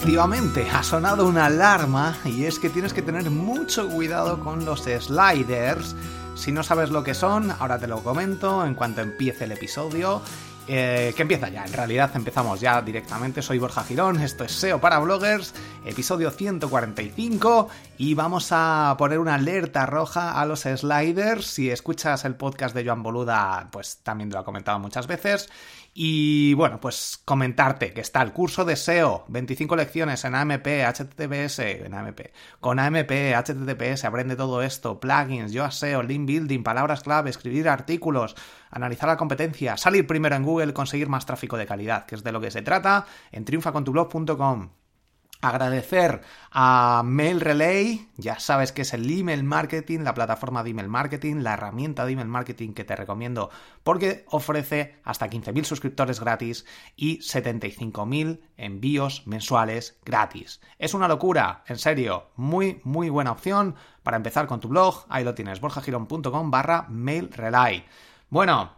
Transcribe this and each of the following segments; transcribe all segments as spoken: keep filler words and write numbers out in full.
Efectivamente, ha sonado una alarma y es que tienes que tener mucho cuidado con los sliders. Si no sabes lo que son, ahora te lo comento en cuanto empiece el episodio. Eh, que empieza ya, en realidad empezamos ya directamente. Soy Borja Girón, esto es S E O para Bloggers, episodio ciento cuarenta y cinco, y vamos a poner una alerta roja a los sliders. Si escuchas el podcast de Joan Boluda, pues también te lo ha comentado muchas veces. Y bueno, pues comentarte que está el curso de S E O, veinticinco lecciones en A M P, H T T P S, en A M P, con A M P, H T T P S, aprende todo esto, plugins, Yoast S E O, link building, palabras clave, escribir artículos, analizar la competencia, salir primero en Google, conseguir más tráfico de calidad, que es de lo que se trata, en triunfa con tu blog punto com. Agradecer a MailRelay, ya sabes que es el email marketing, la plataforma de email marketing, la herramienta de email marketing que te recomiendo porque ofrece hasta quince mil suscriptores gratis y setenta y cinco mil envíos mensuales gratis. Es una locura, en serio, muy muy buena opción para empezar con tu blog. Ahí lo tienes, borjagirón punto com barra MailRelay. Bueno,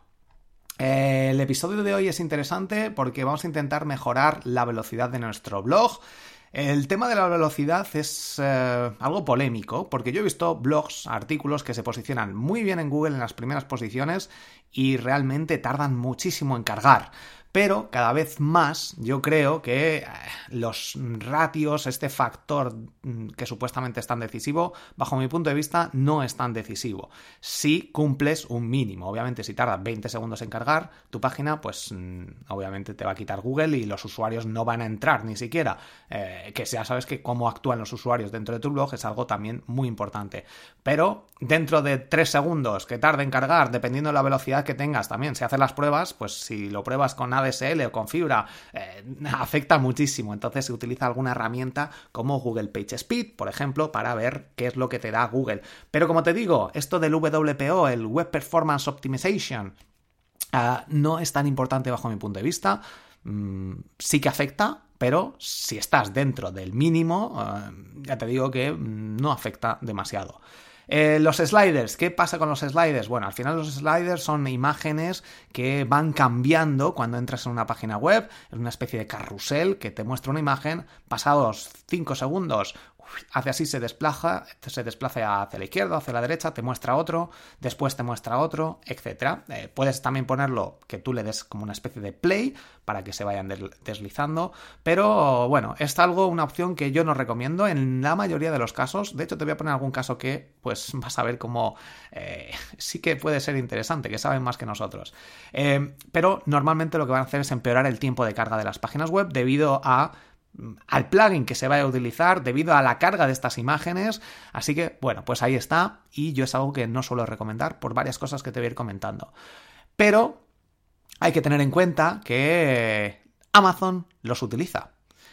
Eh, el episodio de hoy es interesante porque vamos a intentar mejorar la velocidad de nuestro blog. El tema de la velocidad es eh, algo polémico porque yo he visto blogs, artículos que se posicionan muy bien en Google en las primeras posiciones y realmente tardan muchísimo en cargar. Pero cada vez más yo creo que eh, los ratios, este factor que supuestamente es tan decisivo, bajo mi punto de vista no es tan decisivo. Si cumples un mínimo, obviamente si tarda veinte segundos en cargar tu página, pues mm, obviamente te va a quitar Google y los usuarios no van a entrar ni siquiera. Eh, que ya sabes que cómo actúan los usuarios dentro de tu blog es algo también muy importante. Pero dentro de tres segundos que tarde en cargar, dependiendo de la velocidad que tengas también, si haces las pruebas, pues si lo pruebas con A D S L o con fibra, eh, afecta muchísimo. Entonces se utiliza alguna herramienta como Google PageSpeed, por ejemplo, para ver qué es lo que te da Google. Pero como te digo, esto del W P O, el Web Performance Optimization, uh, no es tan importante bajo mi punto de vista. Mm, sí que afecta, pero si estás dentro del mínimo, uh, ya te digo que mm, no afecta demasiado. Eh, los sliders, ¿qué pasa con los sliders? Bueno, al final los sliders son imágenes que van cambiando cuando entras en una página web, es una especie de carrusel que te muestra una imagen, pasados cinco segundos hace así, se desplaza, se desplaza hacia la izquierda, hacia la derecha, te muestra otro, después te muestra otro, etcétera. Eh, puedes también ponerlo que tú le des como una especie de play para que se vayan deslizando, pero bueno, es algo, una opción que yo no recomiendo en la mayoría de los casos. De hecho, te voy a poner algún caso que pues vas a ver cómo eh, sí que puede ser interesante, que saben más que nosotros. Eh, pero normalmente lo que van a hacer es empeorar el tiempo de carga de las páginas web debido a al plugin que se vaya a utilizar, debido a la carga de estas imágenes. Así que, bueno, pues ahí está, y yo es algo que no suelo recomendar por varias cosas que te voy a ir comentando. Pero hay que tener en cuenta que Amazon los utiliza.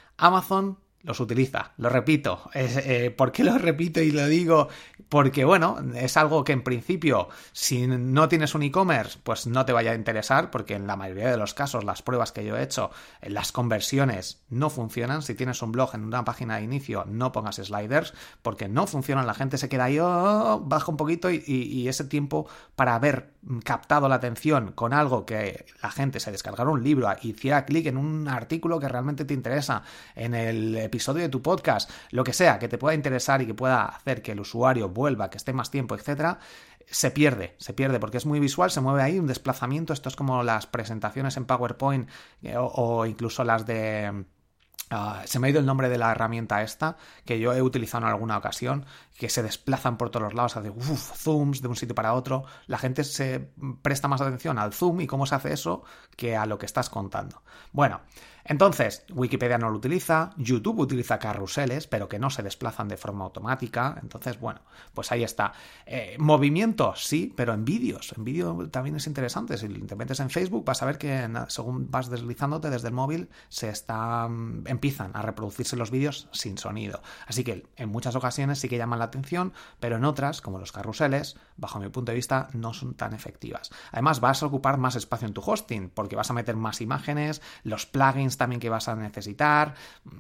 Amazon los utiliza, lo repito. Eh, ¿Por qué lo repito y lo digo? Porque, bueno, es algo que en principio, si no tienes un e-commerce, pues no te vaya a interesar, porque en la mayoría de los casos, las pruebas que yo he hecho, las conversiones no funcionan. Si tienes un blog en una página de inicio, no pongas sliders, porque no funcionan. La gente se queda ahí, oh, baja un poquito, y, y, y ese tiempo para haber captado la atención con algo que la gente se descargara un libro, hiciera clic en un artículo que realmente te interesa, en el episodio de tu podcast, lo que sea que te pueda interesar y que pueda hacer que el usuario vuelva, que esté más tiempo, etcétera, se pierde, se pierde porque es muy visual, se mueve ahí un desplazamiento. Esto es como las presentaciones en PowerPoint eh, o, o incluso las de... Uh, se me ha ido el nombre de la herramienta esta, que yo he utilizado en alguna ocasión, que se desplazan por todos los lados, hace uf, zooms de un sitio para otro. La gente se presta más atención al zoom y cómo se hace eso que a lo que estás contando. Bueno, entonces, Wikipedia no lo utiliza, YouTube utiliza carruseles, pero que no se desplazan de forma automática. Entonces, bueno, pues ahí está. Eh, movimiento, sí, pero en vídeos. En vídeo también es interesante. Si te metes en Facebook, vas a ver que según vas deslizándote desde el móvil, se está, empiezan a reproducirse los vídeos sin sonido. Así que en muchas ocasiones sí que llaman la atención, pero en otras, como los carruseles, bajo mi punto de vista, no son tan efectivas. Además, vas a ocupar más espacio en tu hosting, porque vas a meter más imágenes, los plugins también que vas a necesitar,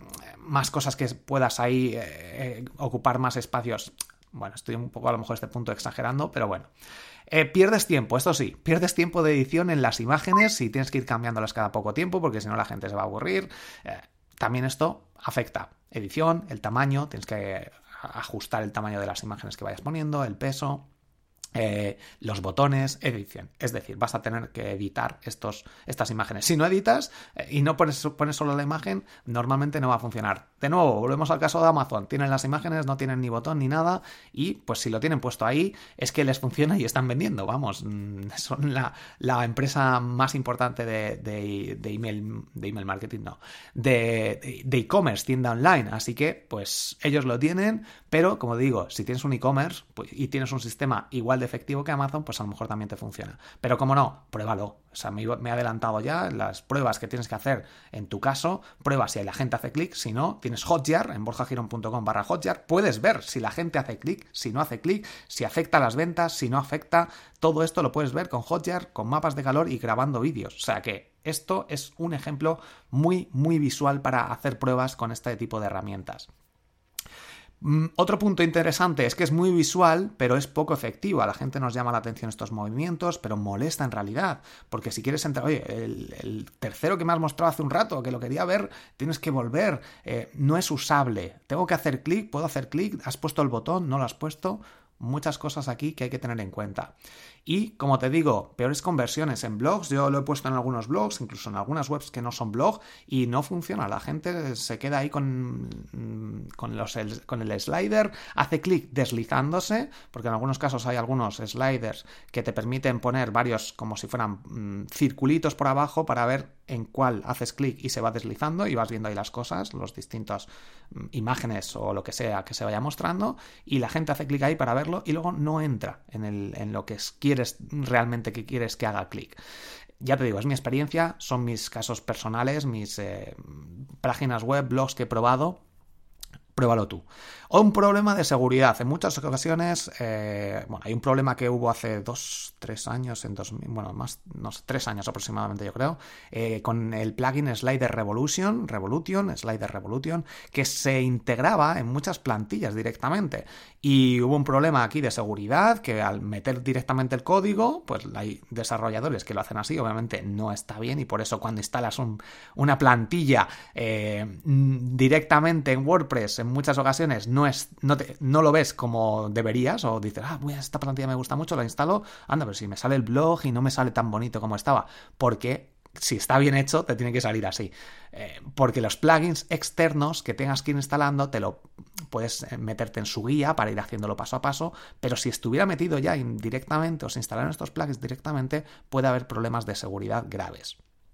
más cosas que puedas ahí eh, eh, ocupar más espacios. Bueno, estoy un poco a lo mejor a este punto exagerando, pero bueno. Eh, pierdes tiempo, esto sí, pierdes tiempo de edición en las imágenes y tienes que ir cambiándolas cada poco tiempo porque si no la gente se va a aburrir. Eh, también esto afecta edición, el tamaño, tienes que ajustar el tamaño de las imágenes que vayas poniendo, el peso, eh, los botones, edición. Es decir, vas a tener que editar estos, estas imágenes. Si no editas eh, y no pones, pones solo la imagen, normalmente no va a funcionar. De nuevo, volvemos al caso de Amazon. Tienen las imágenes, no tienen ni botón ni nada, y pues si lo tienen puesto ahí es que les funciona y están vendiendo. Vamos, son la, la empresa más importante de, de, de email, de email marketing, no, de de e-commerce, tienda online. Así que pues ellos lo tienen, pero como digo, si tienes un e-commerce pues, y tienes un sistema igual de efectivo que Amazon, pues a lo mejor también te funciona. Pero como no, pruébalo. O sea, me, me he adelantado ya las pruebas que tienes que hacer en tu caso. Prueba si la gente hace clic, si no, tienes Hotjar en borjagirón.com barra Hotjar. Puedes ver si la gente hace clic, si no hace clic, si afecta las ventas, si no afecta. Todo esto lo puedes ver con Hotjar, con mapas de calor y grabando vídeos. O sea que esto es un ejemplo muy, muy visual para hacer pruebas con este tipo de herramientas. Otro punto interesante es que es muy visual, pero es poco efectivo. A la gente nos llama la atención estos movimientos, pero molesta en realidad. Porque si quieres entrar, oye, el, el tercero que me has mostrado hace un rato, que lo quería ver, tienes que volver. Eh, no es usable. Tengo que hacer clic, puedo hacer clic, has puesto el botón, no lo has puesto. Muchas cosas aquí que hay que tener en cuenta. Y, como te digo, peores conversiones en blogs. Yo lo he puesto en algunos blogs, incluso en algunas webs que no son blog, y no funciona. La gente se queda ahí con, con, los, el, con el slider, hace clic deslizándose, porque en algunos casos hay algunos sliders que te permiten poner varios, como si fueran mmm, circulitos por abajo para ver en cuál haces clic y se va deslizando y vas viendo ahí las cosas, los distintos mmm, imágenes o lo que sea que se vaya mostrando, y la gente hace clic ahí para verlo y luego no entra en, el, en lo que es, quieres realmente que quieres que haga clic. Ya te digo, es mi experiencia, son mis casos personales, mis eh, páginas web, blogs que he probado. Pruébalo tú. O un problema de seguridad. En muchas ocasiones, eh, bueno, hay un problema que hubo hace dos, tres años, en dos, bueno, más, no sé, tres años aproximadamente, yo creo, eh, con el plugin Slider Revolution, Revolution, Slider Revolution, que se integraba en muchas plantillas directamente. Y hubo un problema aquí de seguridad, que al meter directamente el código, pues hay desarrolladores que lo hacen así, obviamente no está bien, y por eso cuando instalas un, una plantilla eh, directamente en WordPress, en muchas ocasiones no es no, te, no lo ves como deberías, o dices, ah, pues esta plantilla me gusta mucho, la instalo, anda, pero si me sale el blog y no me sale tan bonito como estaba, porque si está bien hecho te tiene que salir así, eh, porque los plugins externos que tengas que ir instalando te lo puedes meterte en su guía para ir haciéndolo paso a paso, pero si estuviera metido ya directamente o se instalaran estos plugins directamente, puede haber problemas de seguridad graves.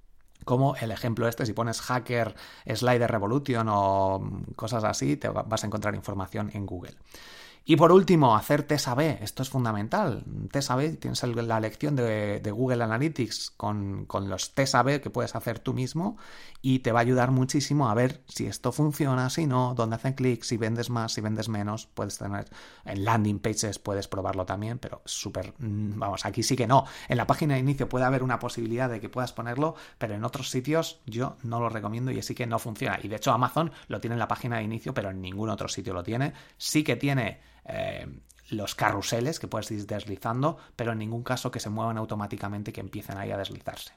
Como el ejemplo este, si pones hacker Slider Revolution o cosas así, te vas a encontrar información en Google. Y por último, hacer test A B. Esto es fundamental. Test A B, tienes la lección de, de Google Analytics con, con los test A B que puedes hacer tú mismo, y te va a ayudar muchísimo a ver si esto funciona, si no, dónde hacen clic, si vendes más, si vendes menos. Puedes tener en landing pages, puedes probarlo también, pero súper, vamos, aquí sí que no. En la página de inicio puede haber una posibilidad de que puedas ponerlo, pero en otros sitios yo no lo recomiendo y sí que no funciona. Y de hecho Amazon lo tiene en la página de inicio, pero en ningún otro sitio lo tiene. Sí que tiene Eh, los carruseles que puedes ir deslizando, pero en ningún caso que se muevan automáticamente y que empiecen ahí a deslizarse.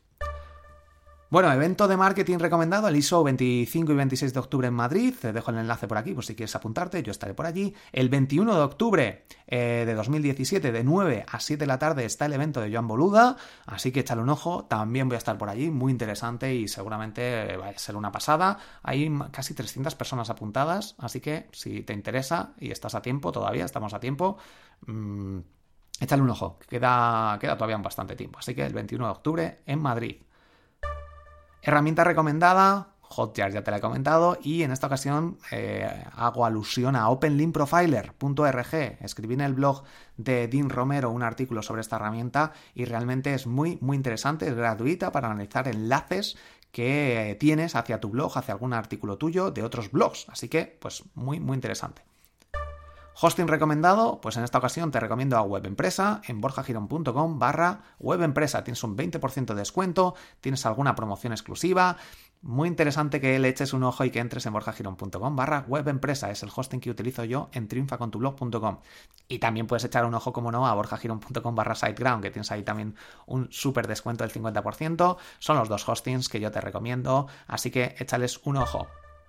Bueno, evento de marketing recomendado, el I S O veinticinco y veintiséis de octubre en Madrid. Te dejo el enlace por aquí por si quieres apuntarte, yo estaré por allí. El veintiuno de octubre eh, de dos mil diecisiete, de nueve a siete de la tarde, está el evento de Joan Boluda, así que échale un ojo, también voy a estar por allí, muy interesante y seguramente va a ser una pasada. Hay casi trescientas personas apuntadas, así que si te interesa y estás a tiempo, todavía estamos a tiempo, mmm, échale un ojo, queda, queda todavía bastante tiempo, así que el veintiuno de octubre en Madrid. Herramienta recomendada, Hotjar ya te la he comentado, y en esta ocasión eh, hago alusión a open link profiler punto org. Escribí en el blog de Dean Romero un artículo sobre esta herramienta y realmente es muy, muy interesante, es gratuita para analizar enlaces que tienes hacia tu blog, hacia algún artículo tuyo de otros blogs, así que pues muy, muy interesante. Hosting recomendado, pues en esta ocasión te recomiendo a WebEmpresa en borjagirón.com barra WebEmpresa. Tienes un veinte por ciento de descuento, tienes alguna promoción exclusiva. Muy interesante que le eches un ojo y que entres en borjagirón.com barra WebEmpresa. Es el hosting que utilizo yo en triunfa con tu blog punto com. Y también puedes echar un ojo, como no, a borjagirón.com barra SiteGround, que tienes ahí también un súper descuento del cincuenta por ciento. Son los dos hostings que yo te recomiendo, así que échales un ojo.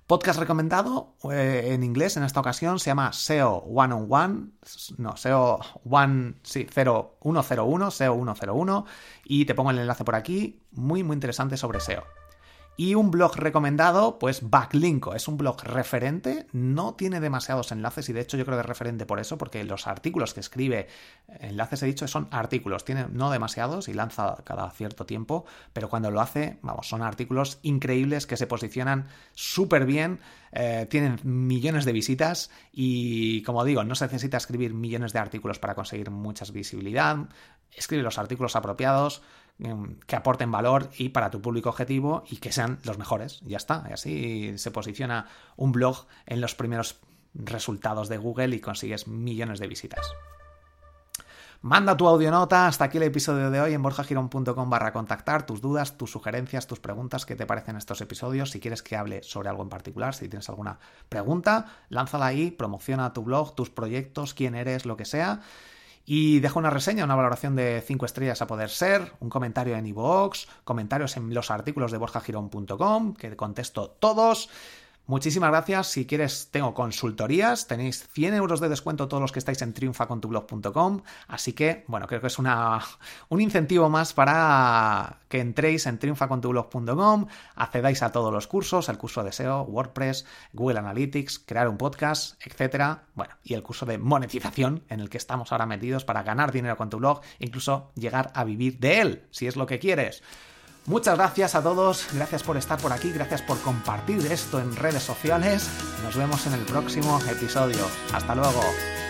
Podcast recomendado eh, en inglés en esta ocasión se llama S E O One on One, no, S E O One, sí, cero uno cero uno, S E O ciento uno, y te pongo el enlace por aquí, muy muy interesante sobre S E O. Y un blog recomendado, pues Backlinko, es un blog referente, no tiene demasiados enlaces y de hecho yo creo que es referente por eso, porque los artículos que escribe, enlaces he dicho, son artículos, tiene no demasiados y lanza cada cierto tiempo, pero cuando lo hace, vamos, son artículos increíbles que se posicionan súper bien, eh, tienen millones de visitas y, como digo, no se necesita escribir millones de artículos para conseguir mucha visibilidad, escribe los artículos apropiados, que aporten valor y para tu público objetivo y que sean los mejores. Ya está. Y así se posiciona un blog en los primeros resultados de Google y consigues millones de visitas. Manda tu audionota. Hasta aquí el episodio de hoy en borjagirón.com barra contactar. Tus dudas, tus sugerencias, tus preguntas. ¿Qué te parecen estos episodios? Si quieres que hable sobre algo en particular, si tienes alguna pregunta, lánzala ahí, promociona tu blog, tus proyectos, quién eres, lo que sea. Y deja una reseña, una valoración de cinco estrellas a poder ser, un comentario en iVoox, comentarios en los artículos de borja girón punto com, que contesto todos. Muchísimas gracias. Si quieres, tengo consultorías. Tenéis cien euros de descuento todos los que estáis en triunfa con tu blog punto com. Así que, bueno, creo que es una, un incentivo más para que entréis en triunfa con tu blog punto com, accedáis a todos los cursos, el curso de S E O, WordPress, Google Analytics, crear un podcast, etcétera. Bueno, y el curso de monetización en el que estamos ahora metidos para ganar dinero con tu blog, incluso llegar a vivir de él, si es lo que quieres. Muchas gracias a todos, gracias por estar por aquí, gracias por compartir esto en redes sociales. Nos vemos en el próximo episodio. Hasta luego.